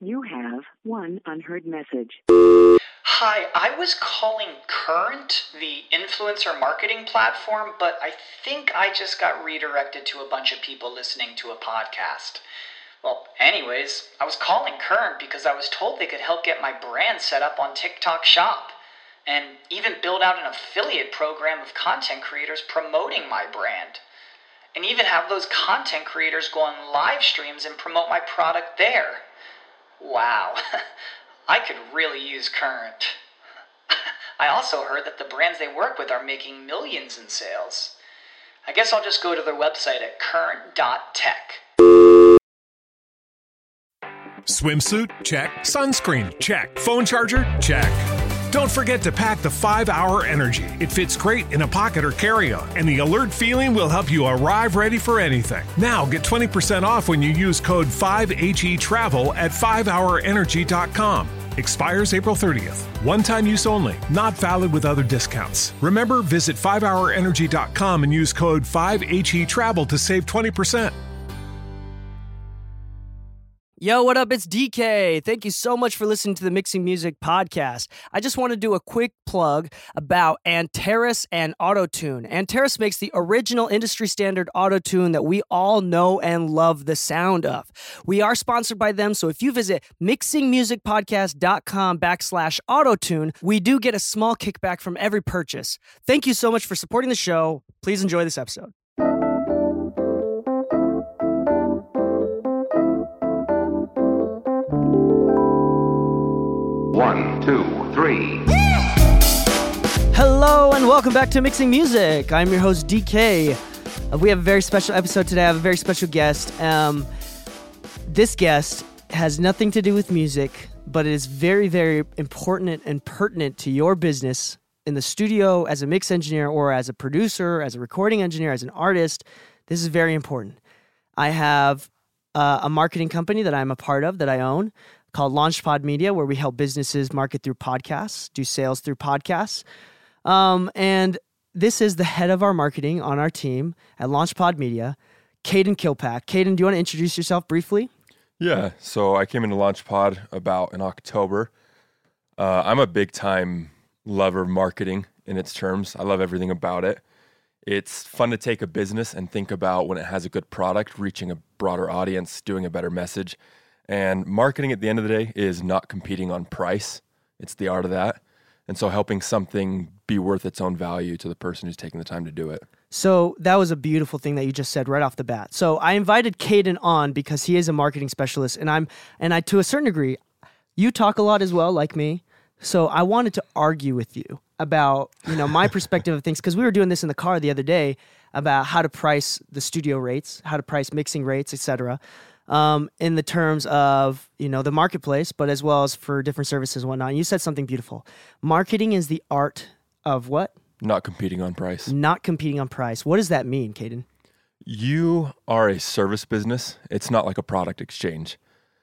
You have one unheard message. Hi, I was calling Current, the influencer marketing platform, but I think I just got redirected to a bunch of people listening to a podcast. Well, anyways, I was calling Current because I was told they could help get my brand set up on TikTok Shop, and even build out an affiliate program of content creators promoting my brand, and even have those content creators go on live streams and promote my product there. Wow, I could really use Current. I also heard that the brands they work with are making millions in sales. I guess I'll just go to their website at current.tech. Swimsuit? Check. Sunscreen? Check. Phone charger? Check. Don't forget to pack the 5-Hour Energy. It fits great in a pocket or carry-on, and the alert feeling will help you arrive ready for anything. Now get 20% off when you use code 5HETRAVEL at 5hourenergy.com. Expires April 30th. One-time use only. Not valid with other discounts. Remember, visit 5hourenergy.com and use code 5HETRAVEL to save 20%. Yo, what up? It's DK. Thank you so much for listening to the Mixing Music podcast. I just want to do a quick plug about Antares and Auto-Tune. Antares makes the original industry standard auto-tune that we all know and love the sound of. We are sponsored by them, so if you visit mixingmusicpodcast.com/autotune, we do get a small kickback from every purchase. Thank you so much for supporting the show. Please enjoy this episode. One, two, three. Hello and welcome back to Mixing Music. I'm your host, DK. We have a very special episode today. I have a very special guest. This guest has nothing to do with music, but it is very, very important and pertinent to your business in the studio as a mix engineer or as a producer, as a recording engineer, as an artist. This is very important. I have a marketing company that I'm a part of, that I own, called Launchpod Media, where we help businesses market through podcasts, do sales through podcasts. And this is the head of our marketing on our team at Launchpod Media, Caden Kilpack. Caden, do you want to introduce yourself briefly? Yeah, so I came into Launchpod about in October. I'm a big-time lover of marketing in its terms. I love everything about it. It's fun to take a business and think about when it has a good product, reaching a broader audience, doing a better message. And marketing at the end of the day is not competing on price. It's the art of that. And so helping something be worth its own value to the person who's taking the time to do it. So that was a beautiful thing that you just said right off the bat. So I invited Caden on because he is a marketing specialist, and I to a certain degree, you talk a lot as well, like me. So I wanted to argue with you about, my perspective of things, because we were doing this in the car the other day about how to price the studio rates, how to price mixing rates, etc. In the terms of, the marketplace, but as well as for different services and whatnot. And you said something beautiful. Marketing is the art of what? Not competing on price. Not competing on price. What does that mean, Caden? You are a service business. It's not like a product exchange.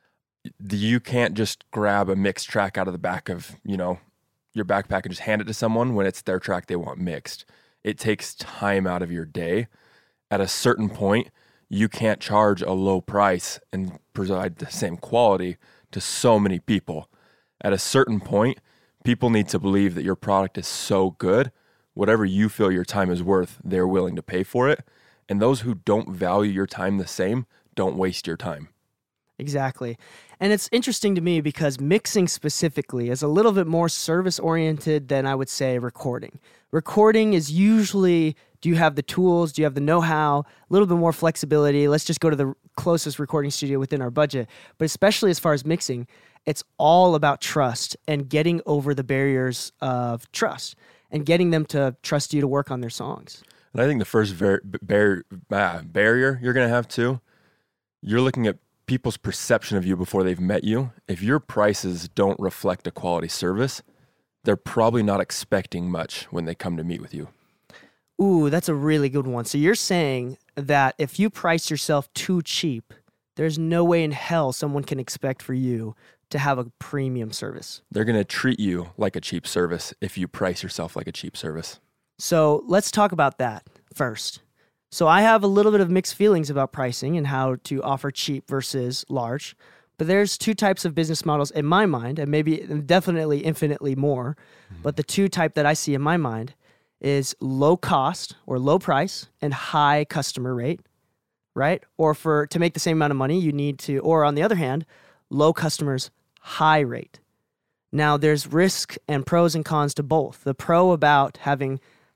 You can't just grab a mixed track out of the back of, your backpack and just hand it to someone when it's their track they want mixed. It takes time out of your day. At a certain point, you can't charge a low price and provide the same quality to so many people. At a certain point, people need to believe that your product is so good, whatever you feel your time is worth, they're willing to pay for it. And those who don't value your time the same, don't waste your time. Exactly. And it's interesting to me because mixing specifically is a little bit more service-oriented than I would say recording. Recording is usually, do you have the tools? Do you have the know-how? A little bit more flexibility. Let's just go to the closest recording studio within our budget. But especially as far as mixing, it's all about trust and getting over the barriers of trust and getting them to trust you to work on their songs. And I think the first barrier you're going to have too, you're looking at people's perception of you before they've met you. If your prices don't reflect a quality service, they're probably not expecting much when they come to meet with you. Ooh, that's a really good one. So you're saying that if you price yourself too cheap, there's no way in hell someone can expect for you to have a premium service. They're going to treat you like a cheap service if you price yourself like a cheap service. So let's talk about that first. So I have a little bit of mixed feelings about pricing and how to offer cheap versus large. But there's two types of business models in my mind, and definitely infinitely more. But the two type that I see in my mind is low cost or low price and high customer rate, right? Or to make the same amount of money, you need to, or on the other hand, low customers, high rate. Now there's risk and pros and cons to both. The pro about having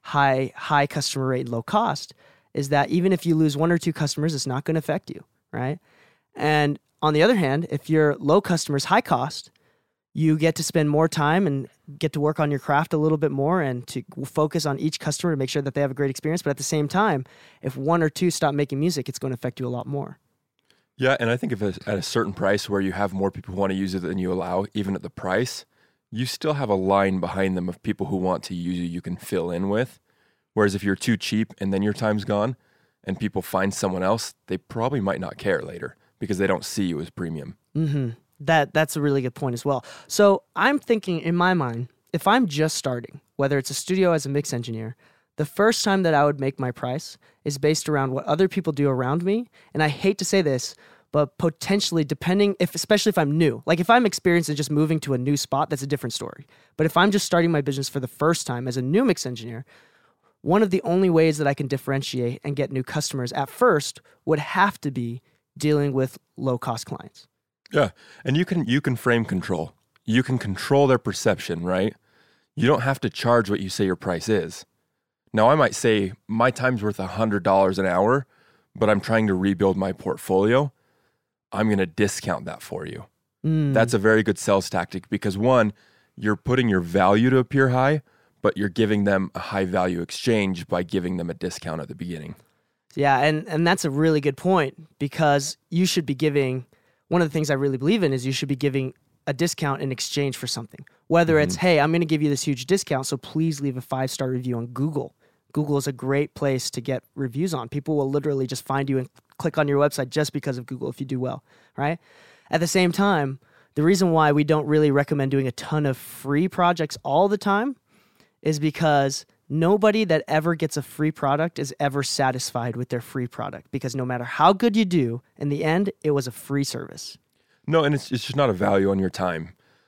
high customer rate, low cost is that even if you lose one or two customers, it's not going to affect you, right? And on the other hand, if you're low customers, high cost, you get to spend more time and get to work on your craft a little bit more and to focus on each customer to make sure that they have a great experience. But at the same time, if one or two stop making music, it's going to affect you a lot more. Yeah, and I think if it's at a certain price where you have more people who want to use it than you allow, even at the price, you still have a line behind them of people who want to use you can fill in with. Whereas if you're too cheap and then your time's gone and people find someone else, they probably might not care later because they don't see you as premium. Mm-hmm. That's a really good point as well. So I'm thinking in my mind, if I'm just starting, whether it's a studio as a mix engineer, the first time that I would make my price is based around what other people do around me. And I hate to say this, but potentially especially if I'm new, like if I'm experienced in just moving to a new spot, that's a different story. But if I'm just starting my business for the first time as a new mix engineer, one of the only ways that I can differentiate and get new customers at first would have to be dealing with low-cost clients. Yeah, and you can frame control. You can control their perception, right? You don't have to charge what you say your price is. Now, I might say my time's worth $100 an hour, but I'm trying to rebuild my portfolio. I'm going to discount that for you. That's a very good sales tactic because one, you're putting your value to appear high, but you're giving them a high value exchange by giving them a discount at the beginning. Yeah, and that's a really good point because you should be giving, one of the things I really believe in is you should be giving a discount in exchange for something. Whether it's, hey, I'm going to give you this huge discount, so please leave a 5-star review on Google. Google is a great place to get reviews on. People will literally just find you and click on your website just because of Google if you do well, right? At the same time, the reason why we don't really recommend doing a ton of free projects all the time is because nobody that ever gets a free product is ever satisfied with their free product because no matter how good you do, in the end, it was a free service. No, and it's just not a value on your time.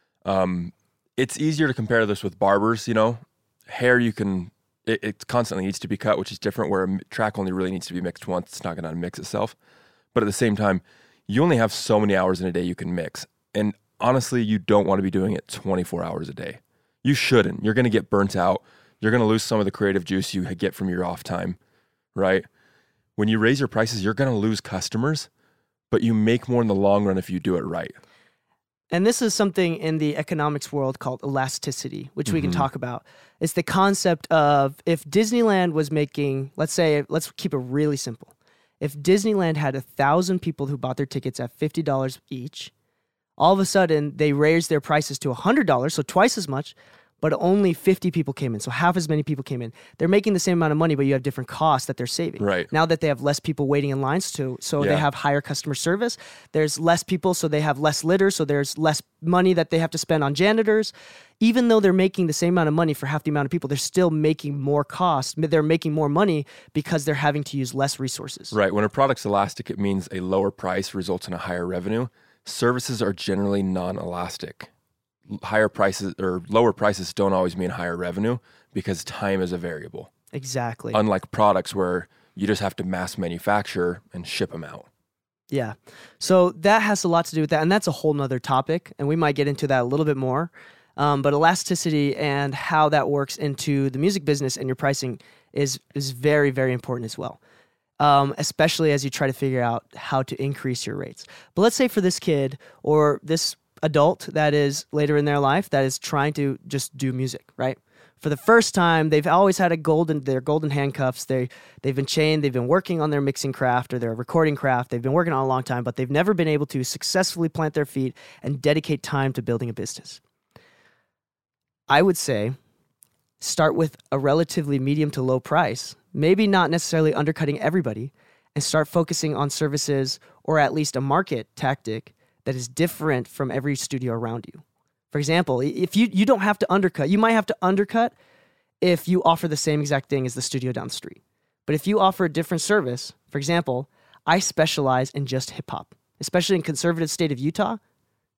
It's easier to compare this with barbers, Hair, it constantly needs to be cut, which is different, where a track only really needs to be mixed once. It's not going to mix itself. But at the same time, you only have so many hours in a day you can mix. And honestly, you don't want to be doing it 24 hours a day. You shouldn't. You're going to get burnt out. You're going to lose some of the creative juice you get from your off time, right? When you raise your prices, you're going to lose customers, but you make more in the long run if you do it right. And this is something in the economics world called elasticity, which we can talk about. It's the concept of if Disneyland was making, let's keep it really simple. If Disneyland had 1,000 people who bought their tickets at $50 each, all of a sudden they raised their prices to $100, so twice as much, but only 50 people came in, so half as many people came in. They're making the same amount of money, but you have different costs that they're saving. Right. Now that they have less people waiting in lines, they have higher customer service. There's less people, so they have less litter, so there's less money that they have to spend on janitors. Even though they're making the same amount of money for half the amount of people, they're still making more costs. They're making more money because they're having to use less resources. Right. When a product's elastic, it means a lower price results in a higher revenue. Services are generally non-elastic. Higher prices or lower prices don't always mean higher revenue because time is a variable. Exactly. Unlike products where you just have to mass manufacture and ship them out. Yeah. So that has a lot to do with that. And that's a whole nother topic. And we might get into that a little bit more. But elasticity and how that works into the music business and your pricing is very, very important as well. Especially as you try to figure out how to increase your rates. But let's say for this kid or this adult that is later in their life that is trying to just do music, right? For the first time, they've always had their golden handcuffs. They've been chained. They've been working on their mixing craft or their recording craft. They've been working on it a long time, but they've never been able to successfully plant their feet and dedicate time to building a business. I would say start with a relatively medium to low price, maybe not necessarily undercutting everybody, and start focusing on services or at least a market tactic that is different from every studio around you. For example, if you don't have to undercut, you might have to undercut if you offer the same exact thing as the studio down the street. But if you offer a different service, for example, I specialize in just hip hop, especially in conservative state of Utah.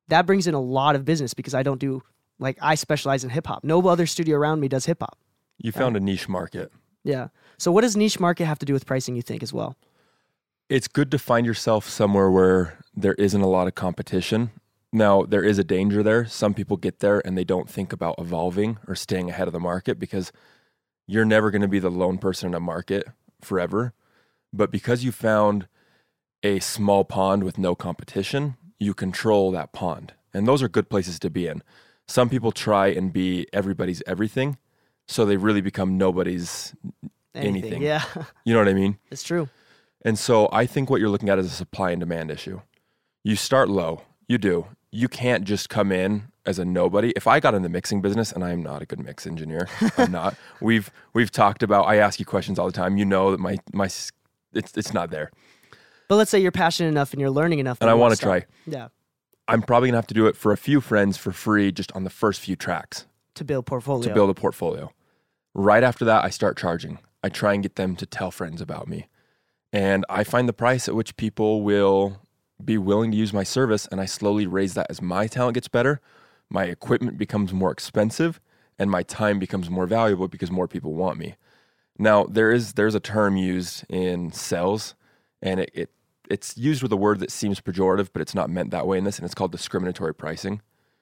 that brings in a lot of business because I don't do, like, I specialize in hip hop. No other studio around me does hip hop. You found a niche market. Yeah. So what does niche market have to do with pricing, you think, as well? It's good to find yourself somewhere where there isn't a lot of competition. Now, there is a danger there. Some people get there and they don't think about evolving or staying ahead of the market because you're never going to be the lone person in a market forever. But because you found a small pond with no competition, you control that pond. And those are good places to be in. Some people try and be everybody's everything, so they really become nobody's anything. Yeah. You know what I mean? It's true. And so I think what you're looking at is a supply and demand issue. You start low. You do. You can't just come in as a nobody. If I got in the mixing business, and I'm not a good mix engineer, I'm not. We've talked about, I ask you questions all the time. You know that it's not there. But let's say you're passionate enough and you're learning enough. And I want to try. Yeah. I'm probably going to have to do it for a few friends for free just on the first few tracks. To build portfolio. To build a portfolio. Right after that, I start charging. I try and get them to tell friends about me. And I find the price at which people will be willing to use my service, and I slowly raise that as my talent gets better, my equipment becomes more expensive, and my time becomes more valuable because more people want me. Now, there's a term used in sales, and it's used with a word that seems pejorative, but it's not meant that way in this, and it's called discriminatory pricing.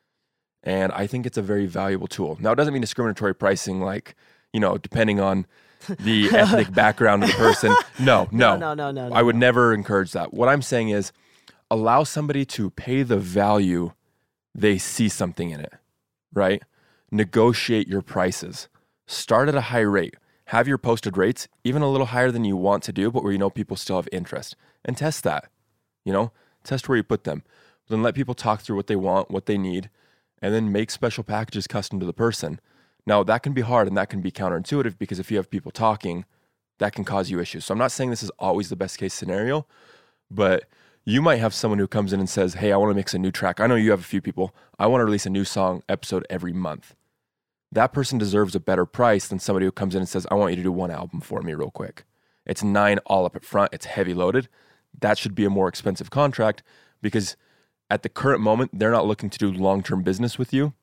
And I think it's a very valuable tool. Now, it doesn't mean discriminatory pricing like, depending on the ethnic background of the person. No. I would never encourage that. What I'm saying is allow somebody to pay the value they see something in it, right? Negotiate your prices. Start at a high rate. Have your posted rates even a little higher than you want to do, but where people still have interest. And test that. Test where you put them. Then let people talk through what they want, what they need, and then make special packages custom to the person. Now, that can be hard and that can be counterintuitive because if you have people talking, that can cause you issues. So I'm not saying this is always the best case scenario, but you might have someone who comes in and says, hey, I want to mix a new track. I know you have a few people. I want to release a new song episode every month. That person deserves a better price than somebody who comes in and says, I want you to do one album for me real quick. It's 9 all up at front. It's heavy loaded. That should be a more expensive contract because at the current moment, they're not looking to do long-term business with you.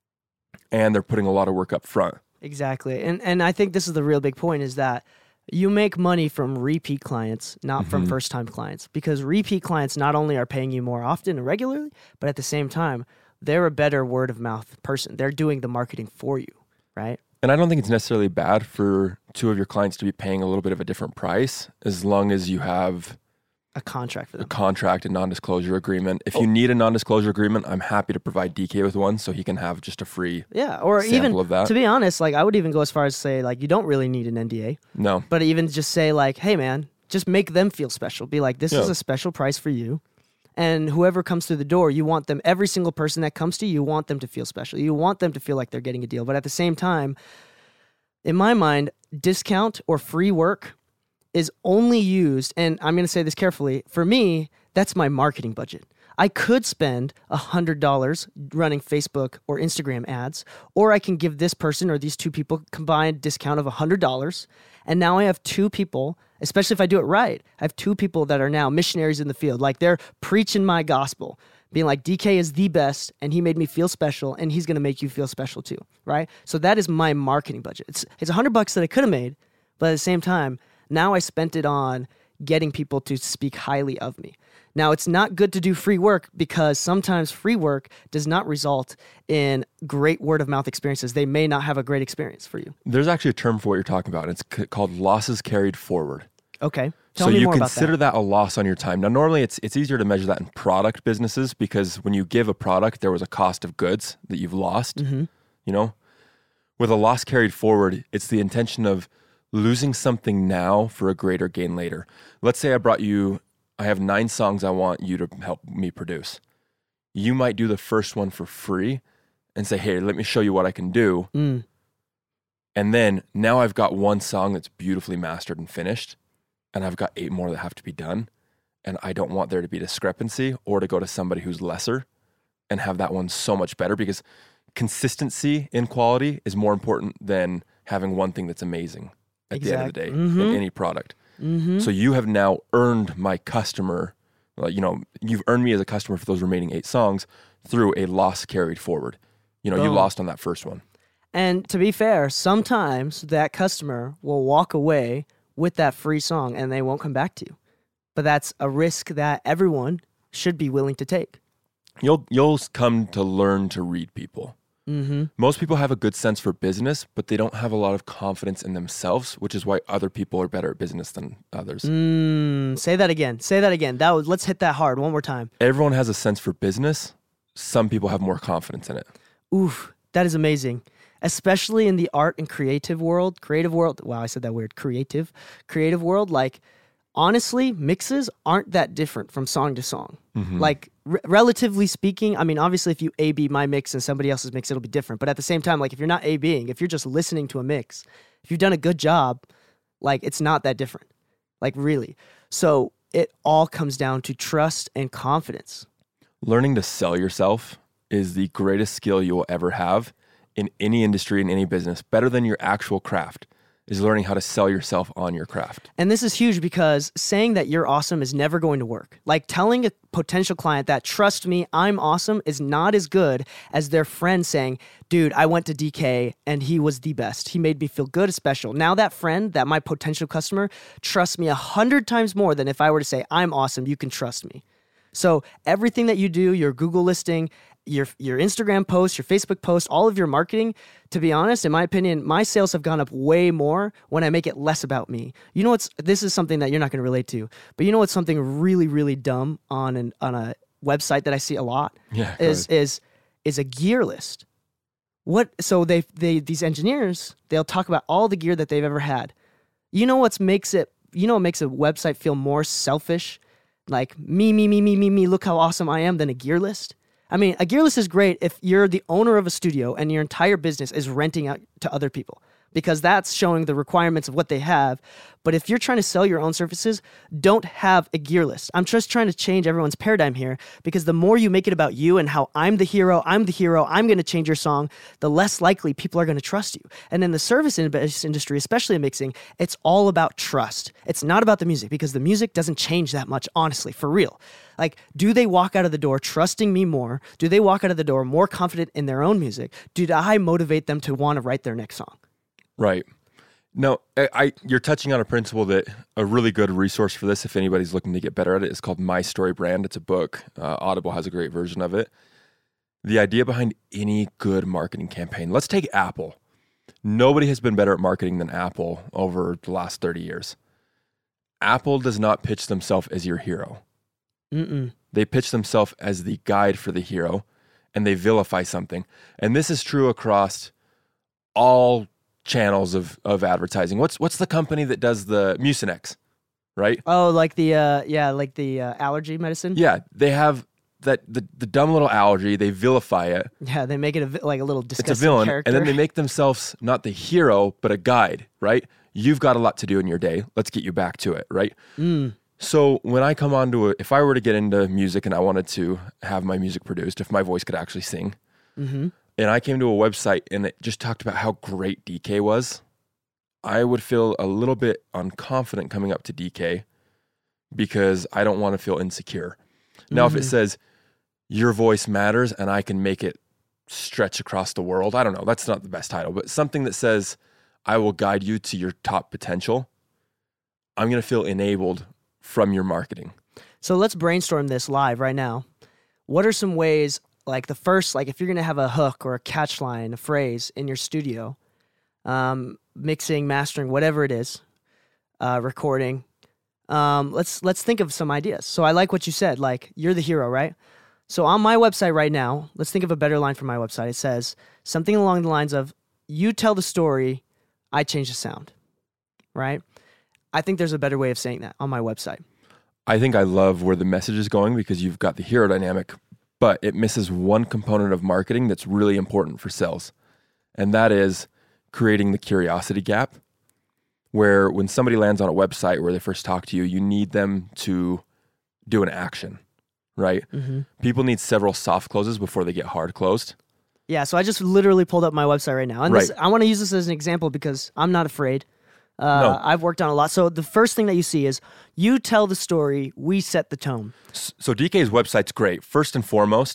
And they're putting a lot of work up front. Exactly. And I think this is the real big point is that you make money from repeat clients, not from first-time clients. Because repeat clients not only are paying you more often and regularly, but at the same time, they're a better word-of-mouth person. They're doing the marketing for you, right? And I don't think it's necessarily bad for 2 of your clients to be paying a little bit of a different price as long as you have a contract for them. A contract, a non-disclosure agreement. If you need a non-disclosure agreement, I'm happy to provide DK with one so he can have just a free or sample even, of that. To be honest, like I would even go as far as say like you don't really need an NDA. No. But even just say like, hey man, just make them feel special. Be like, this is a special price for you. And whoever comes through the door, you want them, every single person that comes to you, you want them to feel special. You want them to feel like they're getting a deal. But at the same time, in my mind, discount or free work is only used, and I'm going to say this carefully, for me, that's my marketing budget. I could spend $100 running Facebook or Instagram ads, or I can give this person or these 2 people combined discount of $100, and now I have 2 people, especially if I do it right, I have 2 people that are now missionaries in the field. Like they're preaching my gospel, being like, DK is the best, and he made me feel special, and he's going to make you feel special too, right? So that is my marketing budget. It's $100 that I could have made, but at the same time, now I spent it on getting people to speak highly of me. Now, it's not good to do free work because sometimes free work does not result in great word-of-mouth experiences. They may not have a great experience for you. There's actually a term for what you're talking about. It's called losses carried forward. Okay. Tell me more about that. So you consider that a loss on your time. Now, normally it's easier to measure that in product businesses because when you give a product, there was a cost of goods that you've lost. With a loss carried forward, it's the intention of losing something now for a greater gain later. Let's say I have 9 songs I want you to help me produce. You might do the first one for free and say, hey, let me show you what I can do. And then now I've got 1 song that's beautifully mastered and finished, and I've got 8 more that have to be done. And I don't want there to be discrepancy or to go to somebody who's lesser and have that one so much better because consistency in quality is more important than having one thing that's amazing. At the end of the day, in any product. So you have now earned my customer, you've earned me as a customer for those remaining 8 songs. through a loss carried forward. You know, you Boom. lost on that first one. And to be fair, sometimes that customer will walk away with that free song and they won't come back to you. But that's a risk that everyone should be willing to take. You'll come to learn to read people. Mm-hmm. Most people have a good sense for business, but they don't have a lot of confidence in themselves, which is why other people are better at business than others. Say that again. Let's hit that hard one more time. Everyone has a sense for business. Some people have more confidence in it. Oof, that is amazing. Especially in the art and creative world. Wow, I said that weird. Creative world. Like, honestly, mixes aren't that different from song to song. Mm-hmm. Like, relatively speaking, I mean, obviously, if you A-B my mix and somebody else's mix, it'll be different. But at the same time, like, if you're not A-Bing, if you're just listening to a mix, if you've done a good job, like, it's not that different. Like, really. So it all comes down to trust and confidence. Learning to sell yourself is the greatest skill you will ever have in any industry, in any business. Better than your actual craft is learning how to sell yourself on your craft. And this is huge because saying that you're awesome is never going to work. Like telling a potential client that, trust me, I'm awesome is not as good as their friend saying, dude, I went to DK and he was the best. He made me feel good, special. Now that friend, that my potential customer, trusts me 100 times more than if I were to say, I'm awesome, you can trust me. So everything that you do, your Google listing, your Instagram post, your Facebook post, all of your marketing, to be honest, in my opinion, my sales have gone up way more when I make it less about me. You know this is something that you're not going to relate to, but you know what's something really, really dumb on a website that I see a lot? Yeah, is a gear list. So these engineers, they'll talk about all the gear that they've ever had. What makes a website feel more selfish? Like me, look how awesome I am, than a gear list? I mean, a gear list is great if you're the owner of a studio and your entire business is renting out to other people, because that's showing the requirements of what they have. But if you're trying to sell your own services, don't have a gear list. I'm just trying to change everyone's paradigm here, because the more you make it about you and how I'm the hero, I'm going to change your song, the less likely people are going to trust you. And in the service industry, especially in mixing, it's all about trust. It's not about the music, because the music doesn't change that much, honestly, for real. Like, do they walk out of the door trusting me more? Do they walk out of the door more confident in their own music? Did I motivate them to want to write their next song? Right. No, you're touching on a principle that a really good resource for this, if anybody's looking to get better at it, is called My Story Brand. It's a book. Audible has a great version of it. The idea behind any good marketing campaign. Let's take Apple. Nobody has been better at marketing than Apple over the last 30 years. Apple does not pitch themselves as your hero. Mm-mm. They pitch themselves as the guide for the hero, and they vilify something. And this is true across all channels of advertising. What's the company that does the Mucinex, right? Oh, like the allergy medicine? Yeah, they have the dumb little allergy. They vilify it. Yeah, they make it like a little disgusting It's a villain, character. and then they make themselves not the hero, but a guide, right? You've got a lot to do in your day. Let's get you back to it, right? So when I come on to if I were to get into music and I wanted to have my music produced, if my voice could actually sing, and I came to a website and it just talked about how great DK was, I would feel a little bit unconfident coming up to DK because I don't want to feel insecure. Now, if it says, your voice matters and I can make it stretch across the world, I don't know, that's not the best title, but something that says, I will guide you to your top potential, I'm going to feel enabled from your marketing. So let's brainstorm this live right now. What are some ways, like the first, like if you're going to have a hook or a catch line, a phrase in your studio, mixing, mastering, whatever it is, recording, let's think of some ideas. So I like what you said, like you're the hero, right? So on my website right now, let's think of a better line for my website. It says something along the lines of, you tell the story, I change the sound, right? I think there's a better way of saying that on my website. I think I love where the message is going because you've got the hero dynamic, but it misses one component of marketing that's really important for sales. And that is creating the curiosity gap, where when somebody lands on a website where they first talk to you, you need them to do an action, right? People need several soft closes before they get hard closed. Yeah, so I just literally pulled up my website right now. And Right. I want to use this as an example because I'm not afraid. No. I've worked on a lot. So the first thing that you see is, you tell the story, we set the tone. So DK's website's great. First and foremost,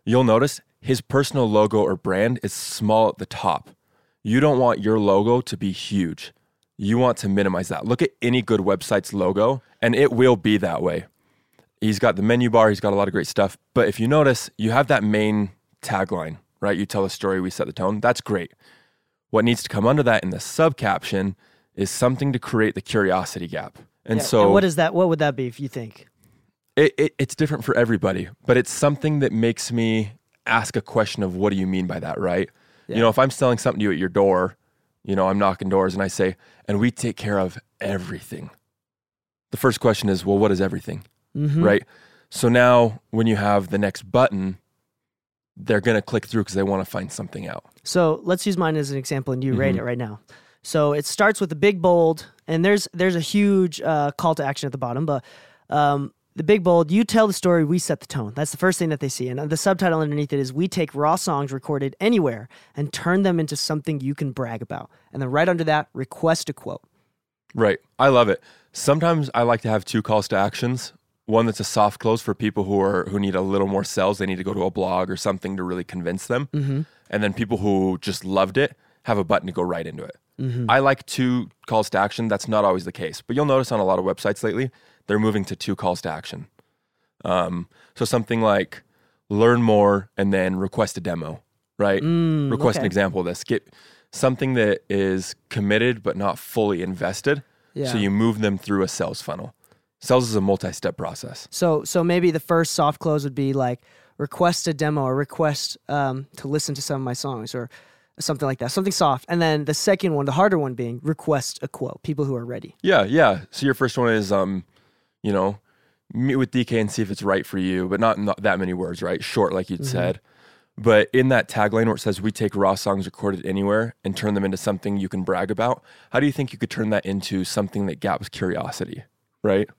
you'll notice his personal logo or brand is small at the top. You don't want your logo to be huge. You want to minimize that. Look at any good website's logo, and it will be that way. He's got the menu bar. He's got a lot of great stuff. But if you notice, you have that main tagline, right? You tell a story, we set the tone. That's great. What needs to come under that in the subcaption is something to create the curiosity gap. And so and what is that? What would that be if you think? It's different for everybody, but it's something that makes me ask a question of what do you mean by that, right? Yeah. You know, if I'm selling something to you at your door, you know, I'm knocking doors and I say, and we take care of everything. The first question is, well, what is everything? Right? So now when you have the next button, they're going to click through because they want to find something out. So let's use mine as an example and you rate it right now. So it starts with a big bold, and there's a huge call to action at the bottom, but the big bold, you tell the story, we set the tone. That's the first thing that they see. And the subtitle underneath it is, we take raw songs recorded anywhere and turn them into something you can brag about. And then right under that, request a quote. Right. I love it. Sometimes I like to have two calls to actions. One that's a soft close for people who need a little more sales. They need to go to a blog or something to really convince them. And then people who just loved it have a button to go right into it. I like two calls to action. That's not always the case. But you'll notice on a lot of websites lately, they're moving to two calls to action. So something like learn more and then request a demo, right? Request an example of this. Get something that is committed but not fully invested. Yeah. So you move them through a sales funnel. Sales is a multi-step process. So maybe the first soft close would be like request a demo or request to listen to some of my songs or something like that, something soft. And then the second one, the harder one being request a quote, people who are ready. Yeah. So your first one is, you know, meet with DK and see if it's right for you, but not that many words, right? Short, like you'd said. But in that tagline where it says, we take raw songs recorded anywhere and turn them into something you can brag about, how do you think you could turn that into something that gaps curiosity, right?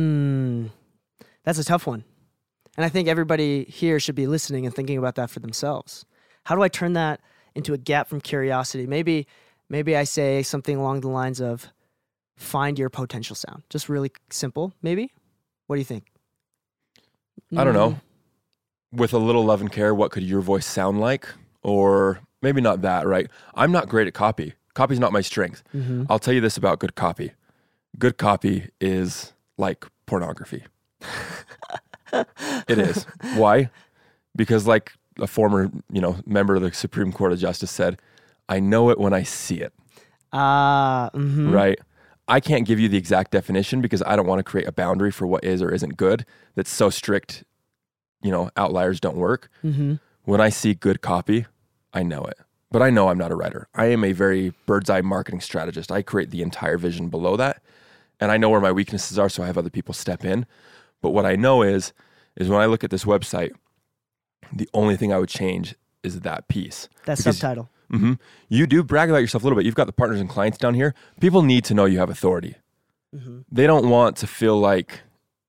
That's a tough one. And I think everybody here should be listening and thinking about that for themselves. How do I turn that into a gap from curiosity? Maybe I say something along the lines of find your potential sound. Just really simple, maybe? What do you think? I don't know. With a little love and care, what could your voice sound like? Or maybe not that, right? I'm not great at copy. Copy's not my strength. I'll tell you this about good copy. Good copy is like pornography. It is. Why? Because like a former, member of the Supreme Court of Justice said, I know it when I see it. Right? I can't give you the exact definition because I don't want to create a boundary for what is or isn't good that's so strict, outliers don't work. When I see good copy, I know it. But I know I'm not a writer. I am a very bird's eye marketing strategist. I create the entire vision below that. And I know where my weaknesses are, so I have other people step in. But what I know is when I look at this website, the only thing I would change is that piece. That subtitle. You do brag about yourself a little bit. You've got the partners and clients down here. People need to know you have authority. They don't want to feel like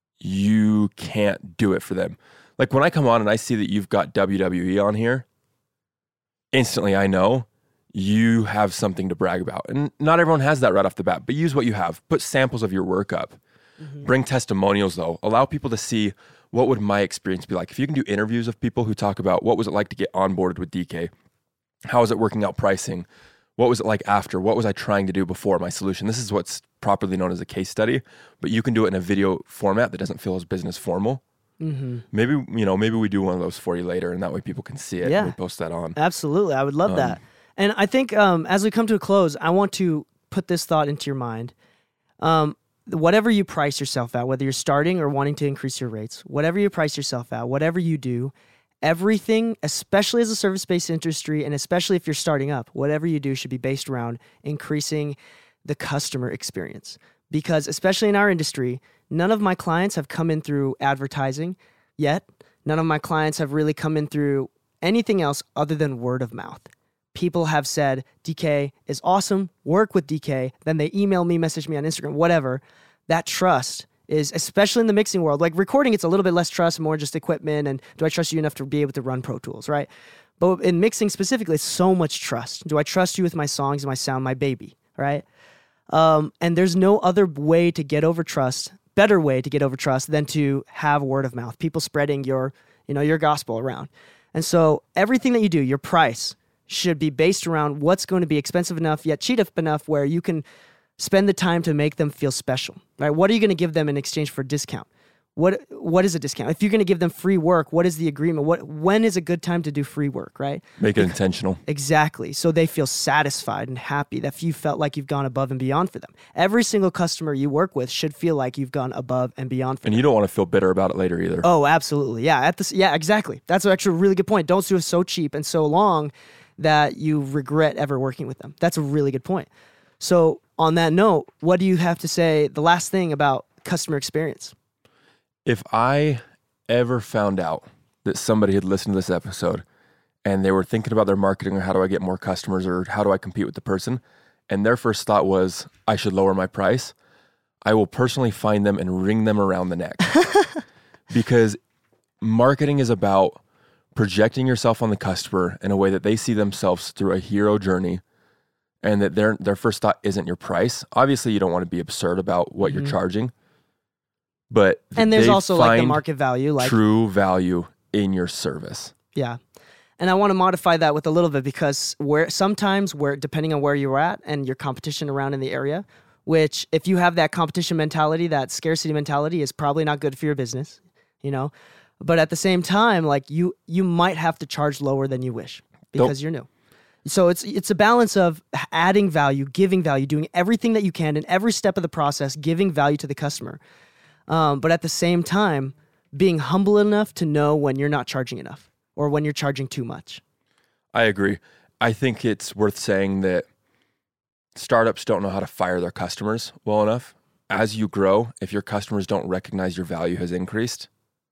you can't do it for them. Like when I come on and I see that you've got WWE on here, instantly I know you have something to brag about. And not everyone has that right off the bat, but use what you have. Put samples of your work up. Bring testimonials though. Allow people to see what would my experience be like. If you can do interviews of people who talk about what was it like to get onboarded with DK? How is it working out pricing? What was it like after? What was I trying to do before my solution? This is what's properly known as a case study, but you can do it in a video format that doesn't feel as business formal. Maybe we do one of those for you later, and that way people can see it and we post that on. Absolutely. I would love that. And I think as we come to a close, I want to put this thought into your mind. Whatever you price yourself at, whether you're starting or wanting to increase your rates, whatever you price yourself at, whatever you do, everything, especially as a service-based industry, and especially if you're starting up, whatever you do should be based around increasing the customer experience. Because especially in our industry, none of my clients have come in through advertising yet. None of my clients have really come in through anything else other than word of mouth. People have said, DK is awesome, work with DK. Then they email me, message me on Instagram, whatever. That trust is, especially in the mixing world, like recording, it's a little bit less trust, more just equipment. And do I trust you enough to be able to run Pro Tools, right? But in mixing specifically, it's so much trust. Do I trust you with my songs, my sound, my baby, right? And there's no other way to get over trust, better way to get over trust than to have word of mouth, people spreading your gospel around. And so everything that you do, your price, should be based around what's going to be expensive enough yet cheap enough where you can spend the time to make them feel special, right? What are you going to give them in exchange for a discount? What is a discount? If you're going to give them free work, what is the agreement? When is a good time to do free work, right? Make it intentional. Exactly. So they feel satisfied and happy that you felt like you've gone above and beyond for them. Every single customer you work with should feel like you've gone above and beyond for them. And you don't want to feel bitter about it later either. Oh, absolutely. Yeah. Yeah, exactly. That's actually a really good point. Don't do it so cheap and so long that you regret ever working with them. That's a really good point. So on that note, what do you have to say, the last thing about customer experience? If I ever found out that somebody had listened to this episode and they were thinking about their marketing or how do I get more customers or how do I compete with the person, and their first thought was, I should lower my price, I will personally find them and wring them around the neck. Because marketing is about projecting yourself on the customer in a way that they see themselves through a hero journey and that their first thought isn't your price. Obviously, you don't want to be absurd about what you're charging. But and there's also like the market value, like true value in your service. Yeah. And I want to modify that with a little bit because sometimes depending on where you're at and your competition around in the area, which if you have that competition mentality, that scarcity mentality is probably not good for your business, you know? But at the same time, like you might have to charge lower than you wish because you're new. So it's a balance of adding value, giving value, doing everything that you can in every step of the process, giving value to the customer. But at the same time, being humble enough to know when you're not charging enough or when you're charging too much. I agree. I think it's worth saying that startups don't know how to fire their customers well enough. As you grow, if your customers don't recognize your value has increased,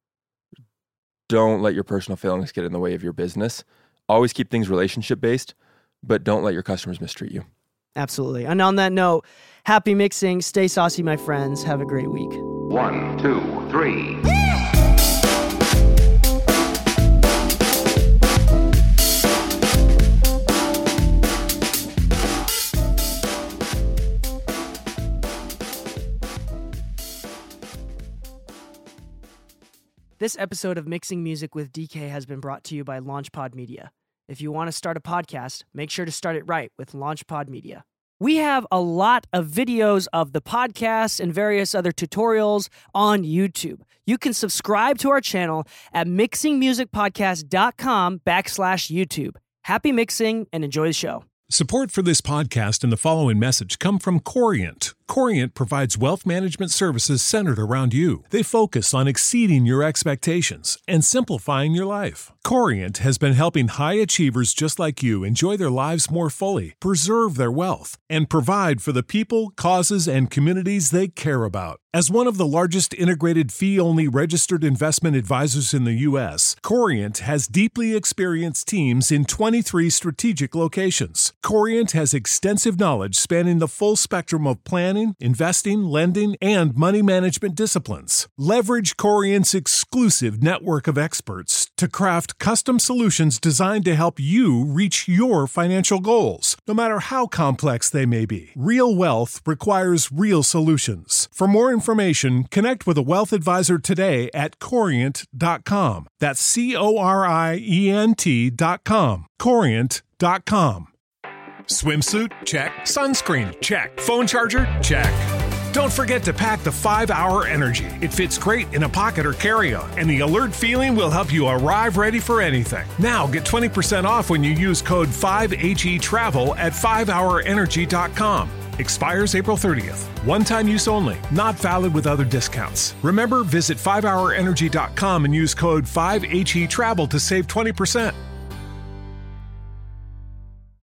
don't let your personal feelings get in the way of your business. Always keep things relationship-based, but don't let your customers mistreat you. Absolutely. And on that note, happy mixing. Stay saucy, my friends. Have a great week. 1, 2, 3. This episode of Mixing Music with DK has been brought to you by LaunchPod Media. If you want to start a podcast, make sure to start it right with LaunchPod Media. We have a lot of videos of the podcast and various other tutorials on YouTube. You can subscribe to our channel at mixingmusicpodcast.com/YouTube. Happy mixing and enjoy the show. Support for this podcast and the following message come from Corient. Corient provides wealth management services centered around you. They focus on exceeding your expectations and simplifying your life. Corient has been helping high achievers just like you enjoy their lives more fully, preserve their wealth, and provide for the people, causes, and communities they care about. As one of the largest integrated fee-only registered investment advisors in the U.S., Corient has deeply experienced teams in 23 strategic locations. Corient has extensive knowledge spanning the full spectrum of planning, investing, lending, and money management disciplines. Leverage Corient's exclusive network of experts to craft custom solutions designed to help you reach your financial goals, no matter how complex they may be. Real wealth requires real solutions. For more information, connect with a wealth advisor today at Corient.com. That's Corient.com. Corient.com. Swimsuit? Check. Sunscreen? Check. Phone charger? Check. Don't forget to pack the 5-Hour Energy. It fits great in a pocket or carry-on, and the alert feeling will help you arrive ready for anything. Now get 20% off when you use code 5HETRAVEL at 5hourenergy.com. Expires April 30th. One-time use only. Not valid with other discounts. Remember, visit 5hourenergy.com and use code 5HETRAVEL to save 20%.